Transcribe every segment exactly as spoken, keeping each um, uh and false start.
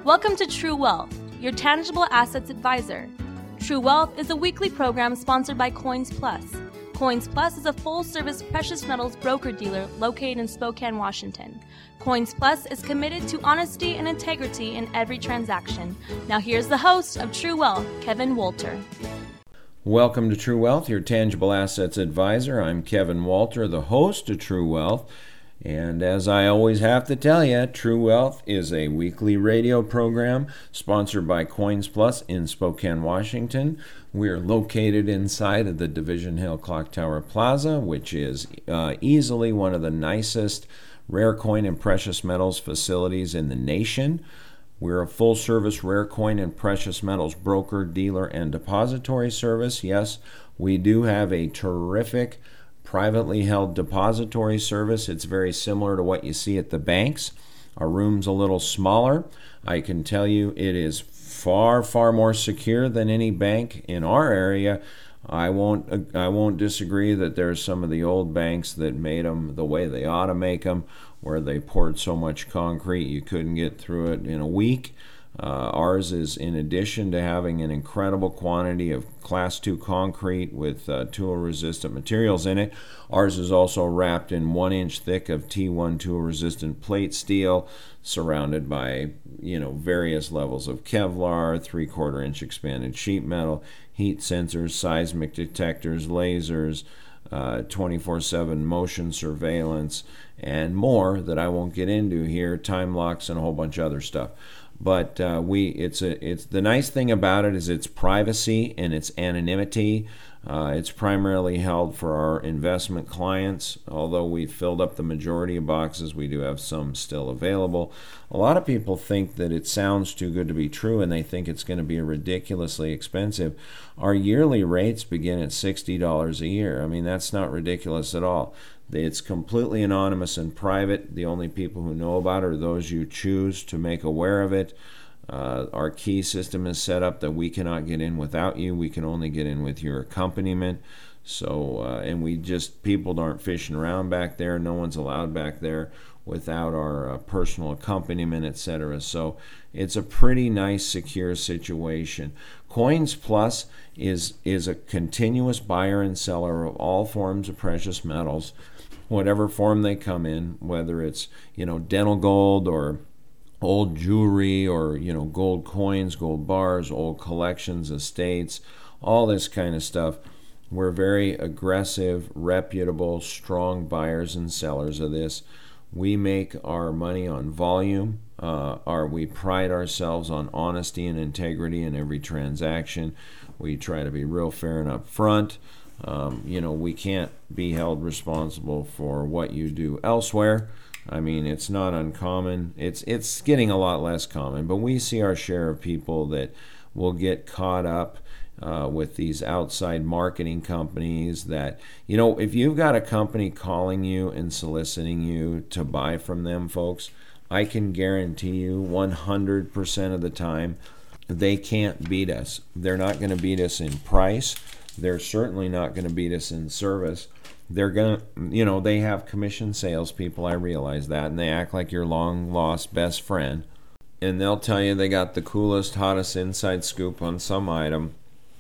Welcome to True Wealth, your tangible assets advisor. True Wealth is a weekly program sponsored by Coins Plus. Coins Plus is a full-service precious metals broker-dealer located in Spokane, Washington. Coins Plus is committed to honesty and integrity in every transaction. Now here's the host of True Wealth, Kevin Walter. Welcome to True Wealth, your tangible assets advisor. I'm Kevin Walter, the host of True Wealth. And as I always have to tell you, True Wealth is a weekly radio program sponsored by Coins Plus in Spokane, Washington. We are located inside of the Division Hill Clock Tower Plaza, which is uh, easily one of the nicest rare coin and precious metals facilities in the nation. We're a full-service rare coin and precious metals broker, dealer, and depository service. Yes, we do have a terrific privately held depository service. It's very similar to what you see at the banks. Our room's a little smaller. I can tell you it is far, far more secure than any bank in our area. I won't I won't disagree that there's some of the old banks that made them the way they ought to make them, where they poured so much concrete you couldn't get through it in a week. Uh, ours is, in addition to having an incredible quantity of class two concrete with uh, tool-resistant materials in it, ours is also wrapped in one inch thick of T one tool-resistant plate steel, surrounded by, you know, various levels of Kevlar, three-quarter inch expanded sheet metal, heat sensors, seismic detectors, lasers, uh, twenty-four seven motion surveillance, and more that I won't get into here, time locks, and a whole bunch of other stuff. But uh, we, it's a, it's the nice thing about it is its privacy and its anonymity. Uh, it's primarily held for our investment clients. Although we've filled up the majority of boxes, we do have some still available. A lot of people think that it sounds too good to be true, and they think it's going to be ridiculously expensive. Our yearly rates begin at sixty dollars a year. I mean, that's not ridiculous at all. It's completely anonymous and private. The only people who know about it are those you choose to make aware of it. Uh, our key system is set up that we cannot get in without you. We can only get in with your accompaniment. So, uh, and we just, people aren't fishing around back there. No one's allowed back there without our uh, personal accompaniment, et cetera. So it's a pretty nice, secure situation. Coins Plus is is a continuous buyer and seller of all forms of precious metals, whatever form they come in, whether it's, you know, dental gold or old jewelry or, you know, gold coins, gold bars, old collections, estates, all this kind of stuff. We're very aggressive, reputable, strong buyers and sellers of this. We make our money on volume. Uh, our, we pride ourselves on honesty and integrity in every transaction. We try to be real fair and upfront. Um, you know, we can't be held responsible for what you do elsewhere. I mean, it's not uncommon. It's it's getting a lot less common, but we see our share of people that will get caught up uh, with these outside marketing companies that, you know, if you've got a company calling you and soliciting you to buy from them, folks, I can guarantee you one hundred percent of the time they can't beat us. They're not going to beat us in price. They're certainly not going to beat us in service. They're going to, you know, they have commission salespeople, I realize that, and they act like your long-lost best friend. And they'll tell you they got the coolest, hottest inside scoop on some item.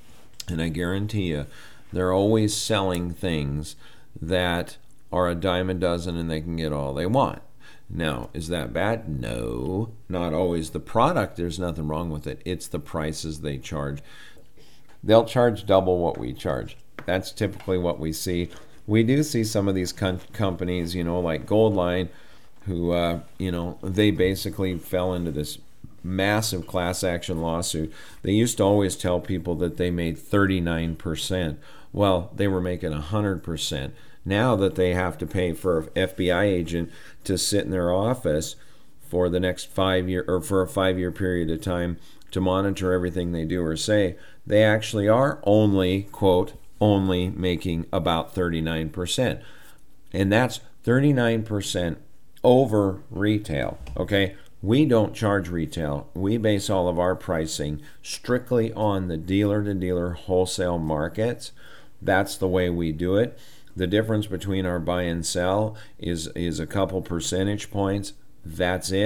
And I guarantee you, they're always selling things that are a dime a dozen and they can get all they want. Now, is that bad? No, not always. The product, there's nothing wrong with it. It's the prices they charge. They'll charge double what we charge. That's typically what we see. We do see some of these com- companies, you know, like Goldline, who, uh, you know, they basically fell into this massive class action lawsuit. They used to always tell people that they made thirty-nine percent. Well, they were making one hundred percent. Now that they have to pay for an F B I agent to sit in their office for the next five year or for a five-year period of time to monitor everything they do or say, they actually are only, quote, only making about thirty-nine percent. And that's thirty-nine percent over retail, okay? We don't charge retail. We base all of our pricing strictly on the dealer-to-dealer wholesale markets. That's the way we do it. The difference between our buy and sell is, is a couple percentage points. That's it.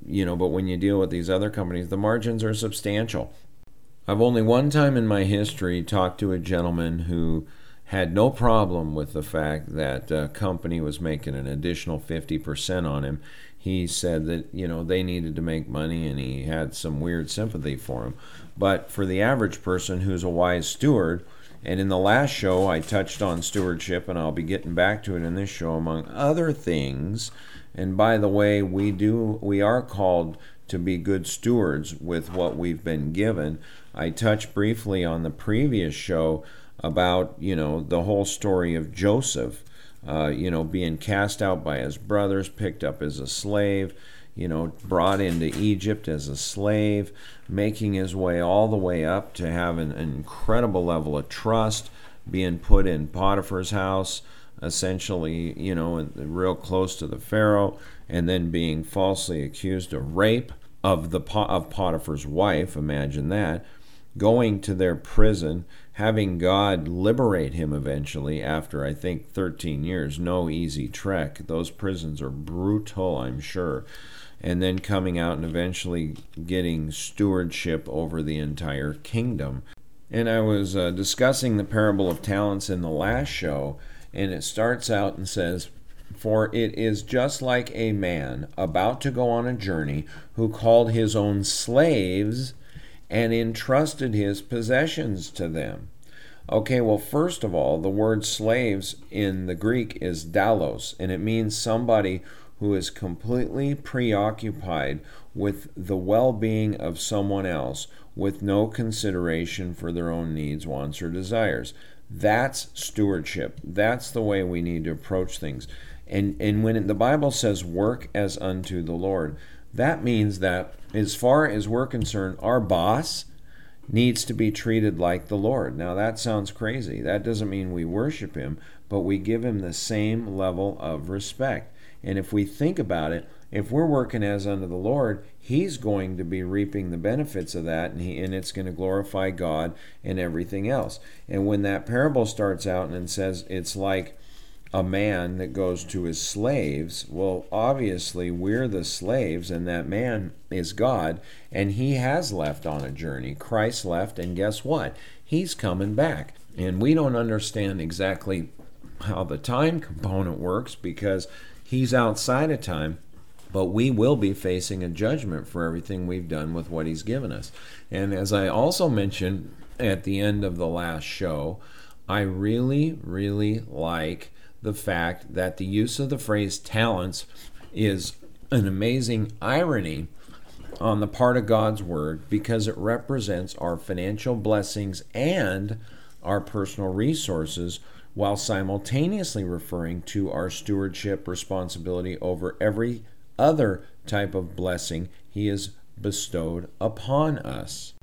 you know, but when you deal with these other companies, the margins are substantial. I've only one time in my history talked to a gentleman who had no problem with the fact that a company was making an additional fifty percent on him. He said that, you know, they needed to make money, and he had some weird sympathy for him. But for the average person who's a wise steward, and in the last show I touched on stewardship, and I'll be getting back to it in this show among other things. And by the way, we do we are called to be good stewards with what we've been given. I touched briefly on the previous show about, you know, the whole story of Joseph, uh, you know, being cast out by his brothers, picked up as a slave, you know, brought into Egypt as a slave, making his way all the way up to have an, an incredible level of trust, being put in Potiphar's house, essentially, you know, real close to the Pharaoh, and then being falsely accused of rape of the of Potiphar's wife. Imagine that. Going to their prison, having God liberate him eventually after, I think, thirteen years. No easy trek. Those prisons are brutal, I'm sure. And then coming out and eventually getting stewardship over the entire kingdom. And I was uh, discussing the parable of talents in the last show, and it starts out and says, "For it is just like a man about to go on a journey who called his own slaves and entrusted his possessions to them." Okay, well, first of all, the word slaves in the Greek is dalos, and it means somebody who is completely preoccupied with the well-being of someone else with no consideration for their own needs, wants, or desires. That's stewardship. That's the way we need to approach things. And and when the Bible says work as unto the Lord, that means that as far as we're concerned, our boss needs to be treated like the Lord. Now that sounds crazy. That doesn't mean we worship him, but we give him the same level of respect. And if we think about it, if we're working as unto the Lord, he's going to be reaping the benefits of that, and, he, and it's going to glorify God and everything else. And when that parable starts out and says it's like a man that goes to his slaves, well, obviously we're the slaves, and that man is God, and he has left on a journey. Christ left, and guess what? He's coming back. And we don't understand exactly how the time component works because he's outside of time, but we will be facing a judgment for everything we've done with what he's given us. And as I also mentioned at the end of the last show, I really, really like the fact that the use of the phrase talents is an amazing irony on the part of God's Word because it represents our financial blessings and our personal resources while simultaneously referring to our stewardship responsibility over every other type of blessing he has bestowed upon us.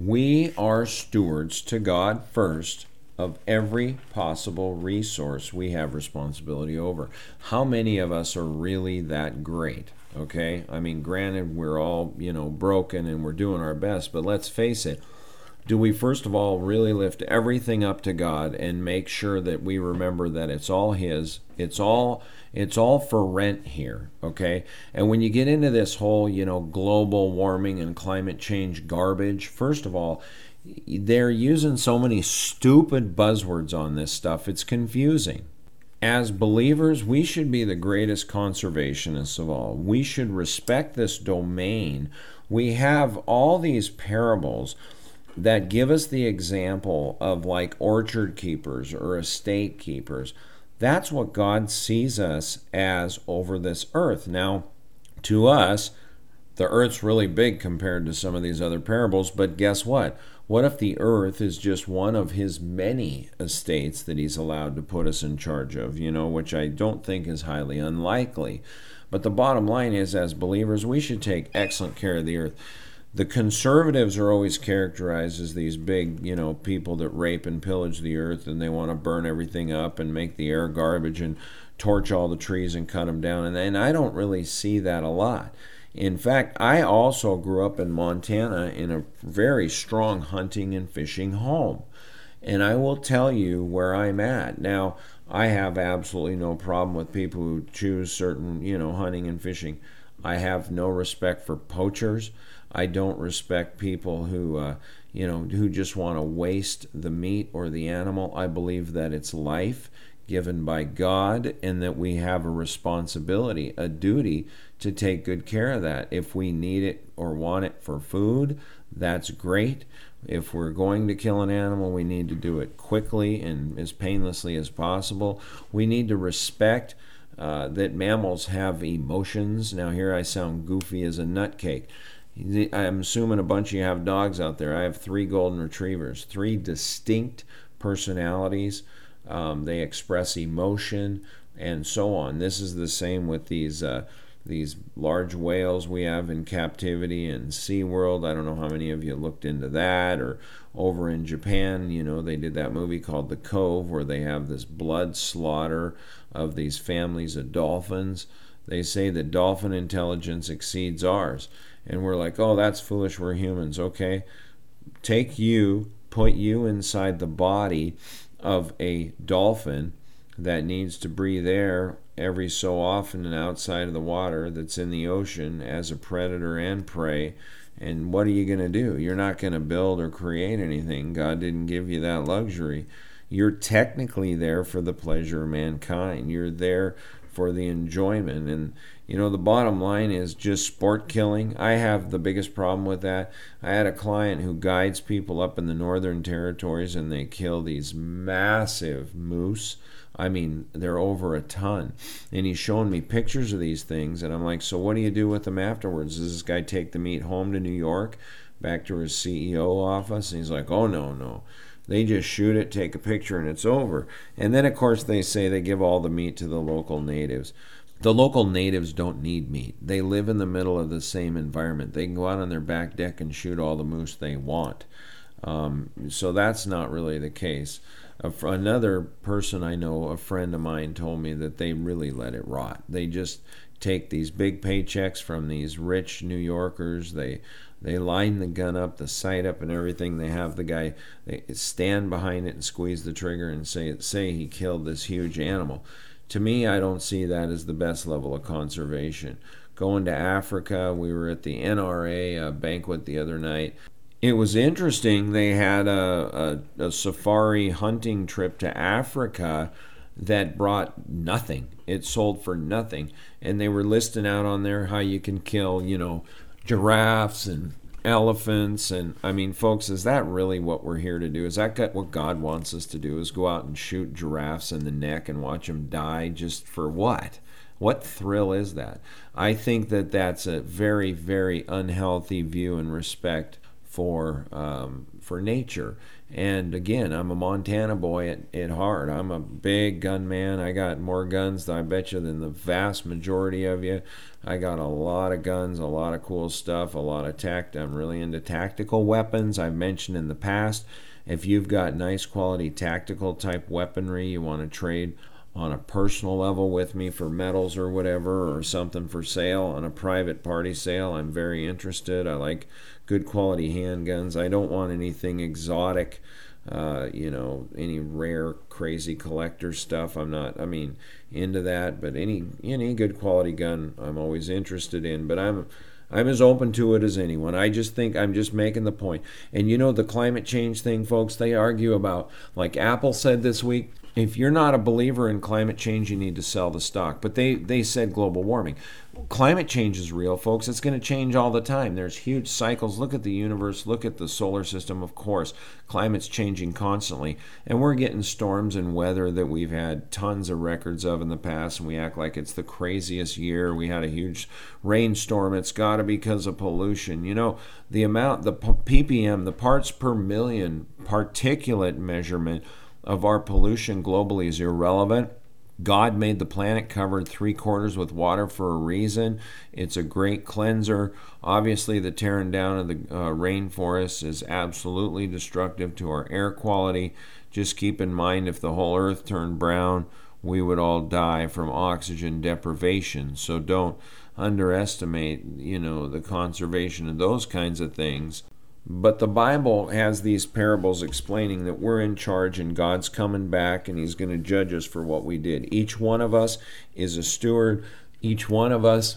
We are stewards to God first of every possible resource we have responsibility over. How many of us are really that great? Okay? I mean, granted, we're all, you know, broken and we're doing our best, but let's face it. Do we first of all really lift everything up to God and make sure that we remember that it's all his, it's all it's all for rent here, okay? And when you get into this whole, you know, global warming and climate change garbage, first of all, they're using so many stupid buzzwords on this stuff, it's confusing. As believers, we should be the greatest conservationists of all. We should respect this domain. We have all these parables that give us the example of like orchard keepers or estate keepers. That's what God sees us as over this earth. Now, to us, the earth's really big compared to some of these other parables, but guess what? What if the earth is just one of his many estates that he's allowed to put us in charge of, you know, which I don't think is highly unlikely. But the bottom line is, as believers, we should take excellent care of the earth. The conservatives are always characterized as these big, you know, people that rape and pillage the earth, and they want to burn everything up and make the air garbage and torch all the trees and cut them down. And, and I don't really see that a lot. In fact, I also grew up in Montana in a very strong hunting and fishing home. And I will tell you where I'm at. Now, I have absolutely no problem with people who choose certain, you know, hunting and fishing. I have no respect for poachers. I don't respect people who, uh, you know, who just want to waste the meat or the animal. I believe that it's life given by God and that we have a responsibility, a duty to take good care of that. If we need it or want it for food, that's great. If we're going to kill an animal, we need to do it quickly and as painlessly as possible. We need to respect uh, that mammals have emotions. Now here I sound goofy as a nutcake. I'm assuming a bunch of you have dogs out there. I have three golden retrievers, three distinct personalities. Um, they express emotion and so on. This is the same with these uh, these large whales we have in captivity in SeaWorld. I don't know how many of you looked into that. Or over in Japan, you know, they did that movie called The Cove where they have this blood slaughter of these families of dolphins. They say that dolphin intelligence exceeds ours. And we're like, oh, that's foolish, we're humans. Okay, take you, put you inside the body of a dolphin that needs to breathe air every so often and outside of the water that's in the ocean as a predator and prey. And what are you going to do? You're not going to build or create anything. God didn't give you that luxury. You're technically there for the pleasure of mankind. You're there for the enjoyment. And you know, the bottom line is just sport killing. I have the biggest problem with that. I had a client who guides people up in the Northern Territories and they kill these massive moose. I mean, they're over a ton. And he's showing me pictures of these things and I'm like, so what do you do with them afterwards? Does this guy take the meat home to New York, back to his C E O office? And he's like, oh no, no. They just shoot it, take a picture, and it's over. And then, of course, they say they give all the meat to the local natives. The local natives don't need meat. They live in the middle of the same environment. They can go out on their back deck and shoot all the moose they want. Um, so that's not really the case. Uh, another person I know, a friend of mine, told me that they really let it rot. They just take these big paychecks from these rich New Yorkers. They they line the gun up, the sight up, and everything. They have the guy they stand behind it and squeeze the trigger and say say he killed this huge animal. To me, I don't see that as the best level of conservation. Going to Africa, we were at the N R A uh, banquet the other night. It was interesting. They had a, a, a safari hunting trip to Africa that brought nothing. It sold for nothing. And they were listing out on there how you can kill, you know, giraffes and elephants. And I mean, folks, is that really what we're here to do? Is that what God wants us to do, is go out and shoot giraffes in the neck and watch them die just for what? What thrill is that? I think that that's a very, very unhealthy view and respect for um, for nature. And again, I'm a Montana boy at, at heart. I'm a big gun man. I got more guns, I bet you, than the vast majority of you. I got a lot of guns, a lot of cool stuff, a lot of tact. I'm really into tactical weapons. I've mentioned in the past, if you've got nice quality tactical type weaponry, you want to trade on a personal level with me for metals or whatever, or something for sale on a private party sale, I'm very interested. I like good quality handguns. I don't want anything exotic, uh, you know, any rare, crazy collector stuff. I'm not, I mean, into that, but any any good quality gun I'm always interested in. But I'm I'm as open to it as anyone. I just think I'm just making the point. And you know, the climate change thing, folks, they argue about, like Apple said this week, if you're not a believer in climate change, you need to sell the stock. But they, they said global warming. Climate change is real, folks. It's going to change all the time. There's huge cycles. Look at the universe. Look at the solar system, of course. Climate's changing constantly. And we're getting storms and weather that we've had tons of records of in the past, and we act like it's the craziest year. We had a huge rainstorm. It's got to be because of pollution. You know, the amount, the P P M, the parts per million particulate measurement of our pollution globally is irrelevant. God made the planet covered three quarters with water for a reason. It's a great cleanser. Obviously, the tearing down of the uh, rainforests is absolutely destructive to our air quality. Just keep in mind, if the whole earth turned brown, we would all die from oxygen deprivation. So don't underestimate, you know, the conservation of those kinds of things. But the Bible has these parables explaining that we're in charge and God's coming back and He's going to judge us for what we did. Each one of us is a steward. Each one of us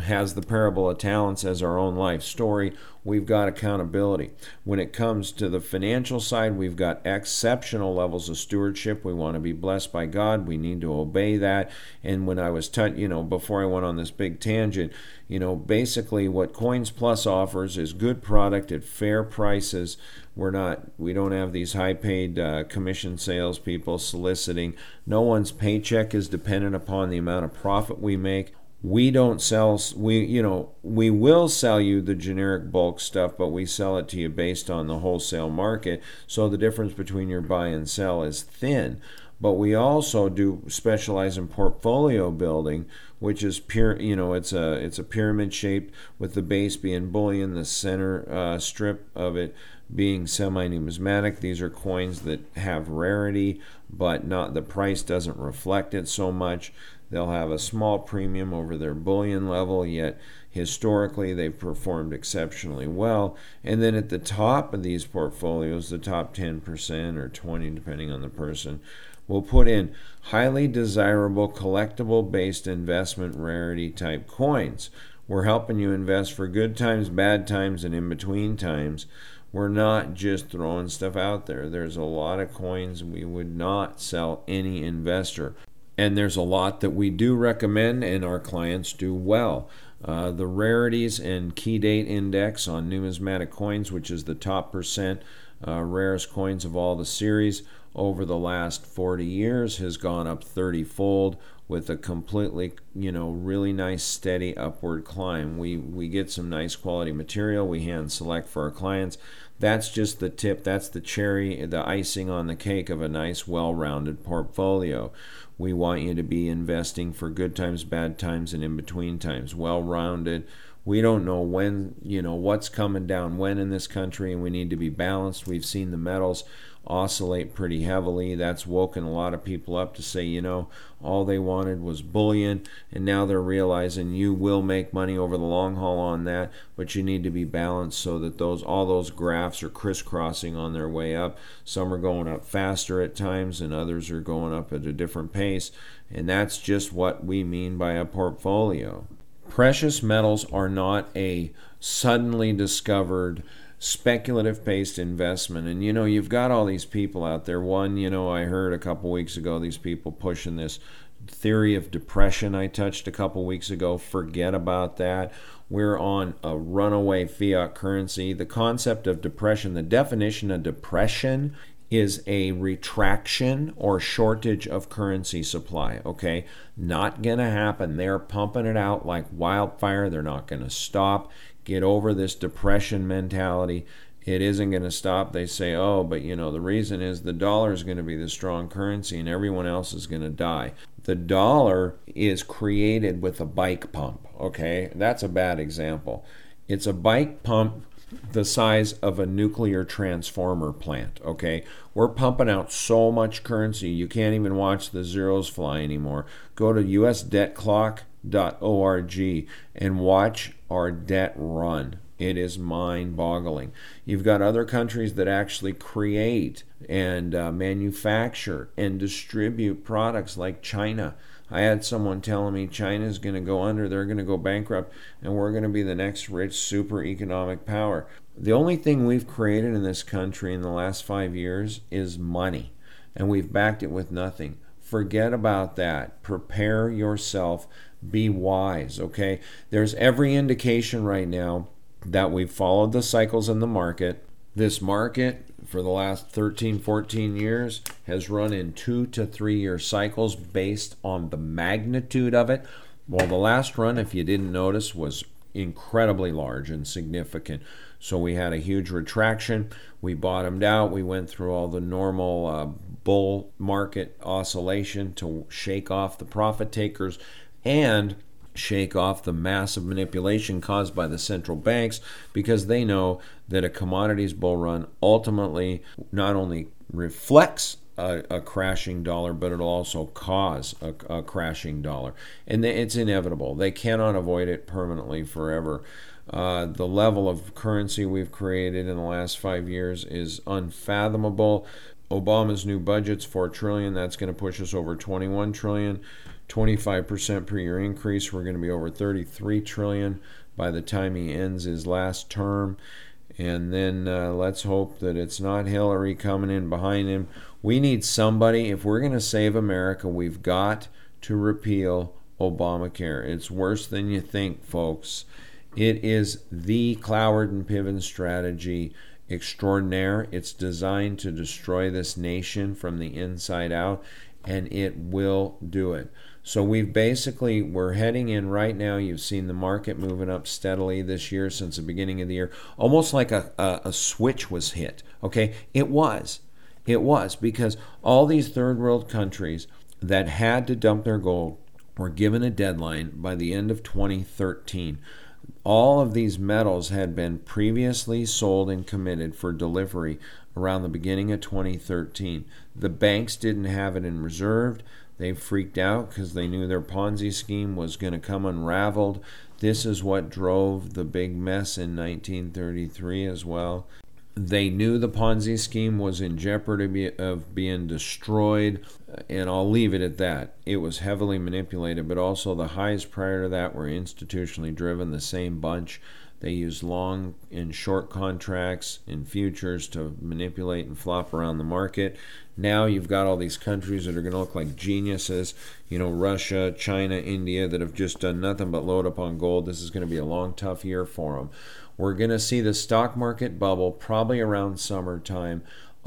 has the parable of talents as our own life story. We've got accountability. When it comes to the financial side, we've got exceptional levels of stewardship. We want to be blessed by God. We need to obey that. And when I was, t- you know, before I went on this big tangent, you know, basically what Coins Plus offers is good product at fair prices. We're not, we don't have these high-paid uh, commission salespeople soliciting. No one's paycheck is dependent upon the amount of profit we make. We don't sell, we, you know, we will sell you the generic bulk stuff, but we sell it to you based on the wholesale market. So the difference between your buy and sell is thin. But we also do specialize in portfolio building, which is pure, you know, it's a it's a pyramid shaped with the base being bullion, the center uh, strip of it being semi-numismatic. These are coins that have rarity, but not the price doesn't reflect it so much. They'll have a small premium over their bullion level, yet historically they've performed exceptionally well. And then at the top of these portfolios, the top ten percent or twenty, depending on the person, we'll put in highly desirable collectible-based investment rarity type coins. We're helping you invest for good times, bad times, and in-between times. We're not just throwing stuff out there. There's a lot of coins we would not sell any investor. And there's a lot that we do recommend and our clients do well. Uh, the rarities and key date index on numismatic coins, which is the top percent uh, rarest coins of all the series, over the last forty years has gone up thirty-fold with a completely, you know, really nice steady upward climb. We we get some nice quality material. We hand select for our clients. That's just the tip. That's the cherry, the icing on the cake of a nice, well-rounded portfolio. We want you to be investing for good times, bad times, and in-between times. Well-rounded. We don't know when, you know, what's coming down when in this country, and we need to be balanced. We've seen the metals oscillate pretty heavily. That's woken a lot of people up to say, you know, all they wanted was bullion, and now they're realizing you will make money over the long haul on that, but you need to be balanced so that those all those graphs are crisscrossing on their way up. Some are going up faster at times, and others are going up at a different pace, and that's just what we mean by a portfolio. Precious metals are not a suddenly discovered speculative-based investment. And, you know, you've got all these people out there. One, you know, I heard a couple weeks ago, these people pushing this theory of depression I touched a couple weeks ago. Forget about that. We're on a runaway fiat currency. The concept of depression, the definition of depression is a retraction or shortage of currency supply, okay? Not going to happen. They're pumping it out like wildfire. They're not going to stop. Get over this depression mentality. It isn't going to stop. They say, oh, but you know, the reason is the dollar is going to be the strong currency and everyone else is going to die. The dollar is created with a bike pump, okay? That's a bad example. It's a bike pump the size of a nuclear transformer plant, okay? We're pumping out so much currency, you can't even watch the zeros fly anymore. Go to u s debt clock dot org and watch our debt run. It is mind-boggling. You've got other countries that actually create and uh, manufacture and distribute products like China. I had someone telling me China's going to go under, they're going to go bankrupt, and we're going to be the next rich super economic power. The only thing we've created in this country in the last five years is money, and we've backed it with nothing. Forget about that. Prepare yourself. Be wise, okay? There's every indication right now that we've followed the cycles in the market. This market for the last thirteen, fourteen years has run in two to three year cycles based on the magnitude of it. Well, the last run, if you didn't notice, was incredibly large and significant. So we had a huge retraction. We bottomed out. We went through all the normal uh, bull market oscillation to shake off the profit takers and shake off the massive manipulation caused by the central banks, because they know that a commodities bull run ultimately not only reflects a, a crashing dollar, but it'll also cause a, a crashing dollar. And it's inevitable. They cannot avoid it permanently forever. Uh, the level of currency we've created in the last five years is unfathomable. Obama's new budget's four trillion dollars. That's going to push us over twenty-one trillion dollars. twenty-five percent per year increase. We're going to be over thirty-three trillion dollars by the time he ends his last term. And then uh, let's hope that it's not Hillary coming in behind him. We need somebody. If we're going to save America, we've got to repeal Obamacare. It's worse than you think, folks. It is the Cloward and Piven strategy extraordinaire. It's designed to destroy this nation from the inside out, and it will do it. So we've basically, we're heading in right now. You've seen the market moving up steadily this year since the beginning of the year, almost like a, a, a switch was hit. Okay, it was. It was because all these third world countries that had to dump their gold were given a deadline by the end of twenty thirteen. All of these metals had been previously sold and committed for delivery around the beginning of twenty thirteen. The banks didn't have it in reserve. They freaked out because they knew their Ponzi scheme was going to come unraveled. This is what drove the big mess in nineteen thirty-three as well. They knew the Ponzi scheme was in jeopardy of being destroyed, and I'll leave it at that. It was heavily manipulated, but also the highs prior to that were institutionally driven, the same bunch. They used long and short contracts and futures to manipulate and flop around the market. Now you've got all these countries that are going to look like geniuses, you know, Russia, China, India, that have just done nothing but load up on gold. This is going to be a long, tough year for them. We're going to see the stock market bubble probably around summertime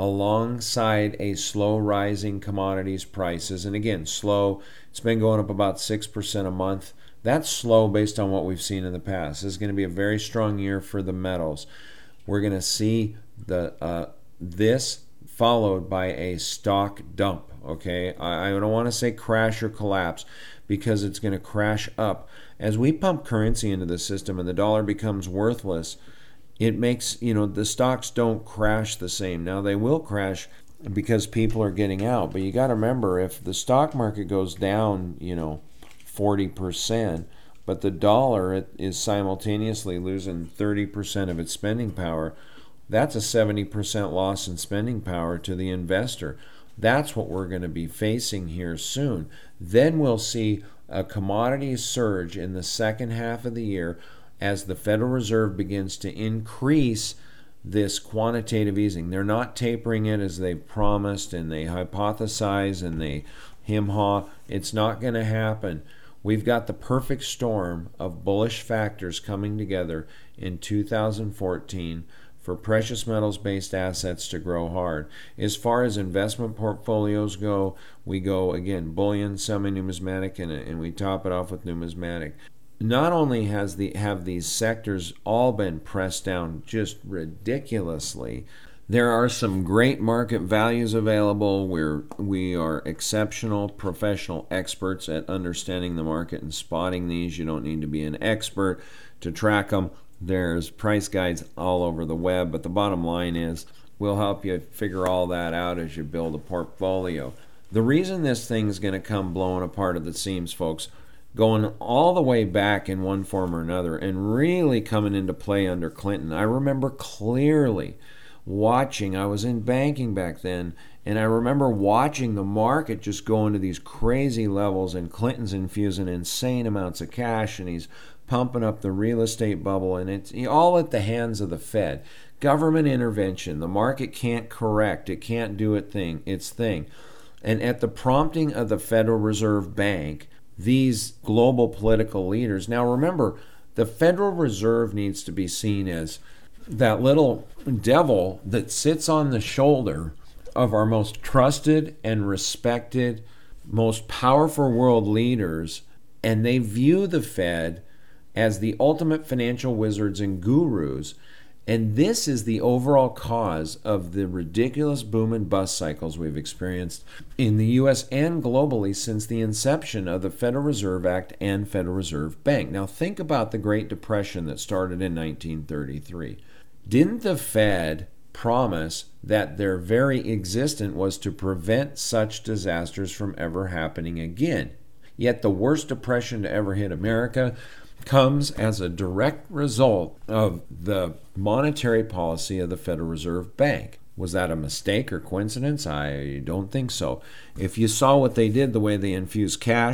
alongside a slow rising commodities prices. And again, slow, it's been going up about six percent a month. That's slow based on what we've seen in the past. This is going to be a very strong year for the metals. We're going to see the uh, this followed by a stock dump. Okay, I, I don't want to say crash or collapse because it's going to crash up. As we pump currency into the system and the dollar becomes worthless, it makes, you know, the stocks don't crash the same. Now they will crash because people are getting out, but you got to remember, if the stock market goes down, you know, forty percent, but the dollar is simultaneously losing thirty percent of its spending power, that's a seventy percent loss in spending power to the investor. That's what we're going to be facing here soon. Then we'll see a commodity surge in the second half of the year as the Federal Reserve begins to increase this quantitative easing. They're not tapering it as they promised and they hypothesize and they hem-haw. It's not going to happen. We've got the perfect storm of bullish factors coming together in two thousand fourteen for precious metals-based assets to grow hard. As far as investment portfolios go, we go, again, bullion, semi-numismatic, and, and we top it off with numismatic. Not only has the have these sectors all been pressed down just ridiculously, there are some great market values available where we are exceptional professional experts at understanding the market and spotting these. You don't need to be an expert to track them. There's price guides all over the web, but the bottom line is we'll help you figure all that out as you build a portfolio. The reason this thing's going to come blowing apart at the seams, folks, going all the way back in one form or another and really coming into play under Clinton. I remember clearly watching, I was in banking back then, and I remember watching the market just go into these crazy levels, and Clinton's infusing insane amounts of cash, and he's pumping up the real estate bubble, and it's all at the hands of the Fed. Government intervention. The market can't correct. It can't do it thing, its thing. And at the prompting of the Federal Reserve Bank, these global political leaders. Now remember, the Federal Reserve needs to be seen as that little devil that sits on the shoulder of our most trusted and respected, most powerful world leaders, and they view the Fed as the ultimate financial wizards and gurus. And this is the overall cause of the ridiculous boom and bust cycles we've experienced in the U S and globally since the inception of the Federal Reserve Act and Federal Reserve Bank. Now think about the Great Depression that started in nineteen thirty-three. Didn't the Fed promise that their very existence was to prevent such disasters from ever happening again? Yet the worst depression to ever hit America comes as a direct result of the monetary policy of the Federal Reserve Bank. Was that a mistake or coincidence? I don't think so. If you saw what they did, the way they infused cash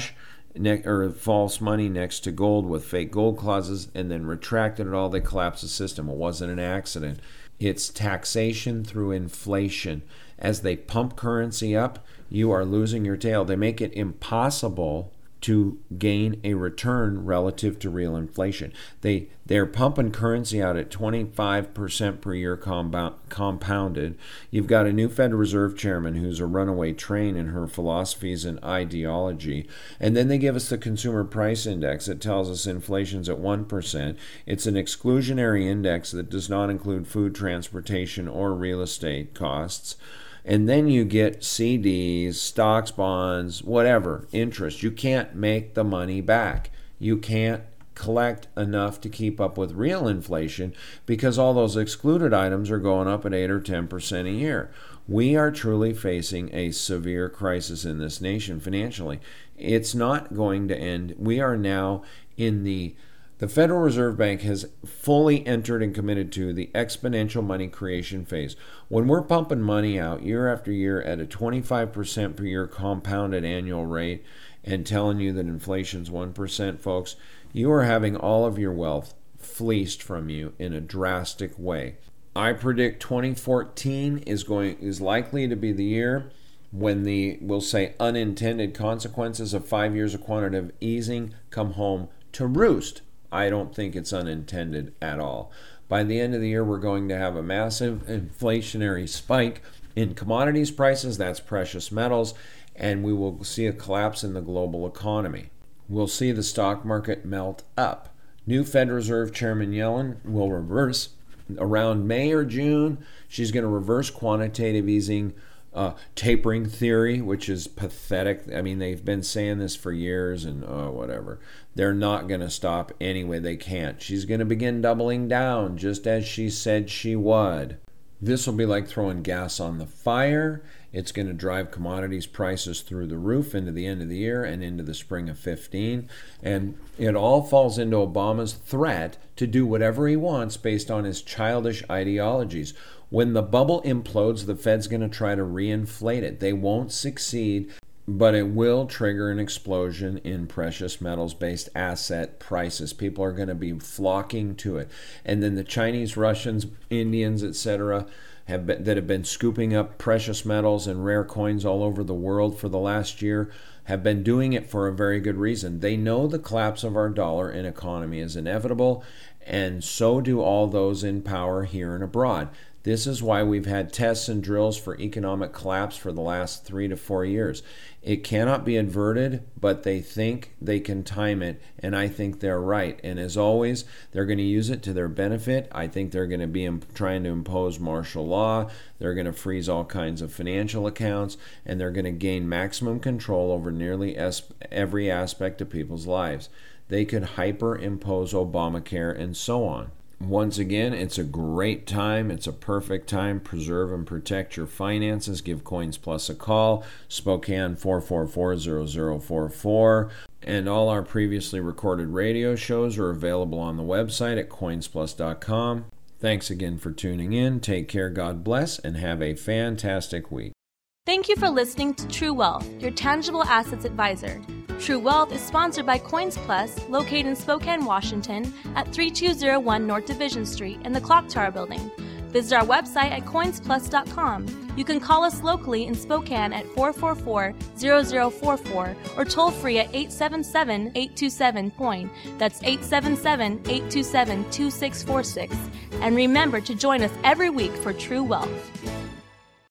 ne- or false money next to gold with fake gold clauses and then retracted it all. They collapsed the system. It wasn't an accident. It's taxation through inflation. As they pump currency up, you are losing your tail. They make it impossible to gain a return relative to real inflation. They, they're pumping currency out at twenty-five percent per year compound, compounded. You've got a new Federal Reserve chairman who's a runaway train in her philosophies and ideology. And then they give us the Consumer Price Index that tells us inflation's at one percent. It's an exclusionary index that does not include food, transportation, or real estate costs. And then you get C Ds, stocks, bonds, whatever, interest. You can't make the money back. You can't collect enough to keep up with real inflation because all those excluded items are going up at eight or ten percent a year. We are truly facing a severe crisis in this nation financially. It's not going to end. We are now in the The Federal Reserve Bank has fully entered and committed to the exponential money creation phase. When we're pumping money out year after year at a twenty-five percent per year compounded annual rate and telling you that inflation's one percent, folks, you are having all of your wealth fleeced from you in a drastic way. I predict twenty fourteen is going is likely to be the year when the, we'll say, unintended consequences of five years of quantitative easing come home to roost. I don't think it's unintended at all. By the end of the year, we're going to have a massive inflationary spike in commodities prices, that's precious metals, and we will see a collapse in the global economy. We'll see the stock market melt up. New Fed Reserve Chairman Yellen will reverse around May or June. She's going to reverse quantitative easing Uh, tapering theory, which is pathetic. I mean, they've been saying this for years and oh, whatever. They're not going to stop anyway. They can't. She's going to begin doubling down just as she said she would. This will be like throwing gas on the fire. It's going to drive commodities prices through the roof into the end of the year and into the spring of fifteen. And it all falls into Obama's threat to do whatever he wants based on his childish ideologies. When the bubble implodes, the Fed's going to try to reinflate it. They won't succeed, but it will trigger an explosion in precious metals-based asset prices. People are going to be flocking to it. And then the Chinese, Russians, Indians, et cetera, have been, that have been scooping up precious metals and rare coins all over the world for the last year have been doing it for a very good reason. They know the collapse of our dollar and economy is inevitable, and so do all those in power here and abroad. This is why we've had tests and drills for economic collapse for the last three to four years. It cannot be averted, but they think they can time it, and I think they're right. And as always, they're going to use it to their benefit. I think they're going to be imp- trying to impose martial law. They're going to freeze all kinds of financial accounts, and they're going to gain maximum control over nearly es- every aspect of people's lives. They could hyper-impose Obamacare and so on. Once again, it's a great time. It's a perfect time. Preserve and protect your finances. Give Coins Plus a call. Spokane four four four, zero zero four four. And all our previously recorded radio shows are available on the website at coins plus dot com. Thanks again for tuning in. Take care, God bless, and have a fantastic week. Thank you for listening to True Wealth, your tangible assets advisor. True Wealth is sponsored by Coins Plus, located in Spokane, Washington, at thirty-two oh one North Division Street in the Clock Tower Building. Visit our website at coins plus dot com. You can call us locally in Spokane at four four four, zero zero four four or toll free at eight seven seven, eight two seven, COIN. That's eight seven seven, eight two seven, two six four six. And remember to join us every week for True Wealth.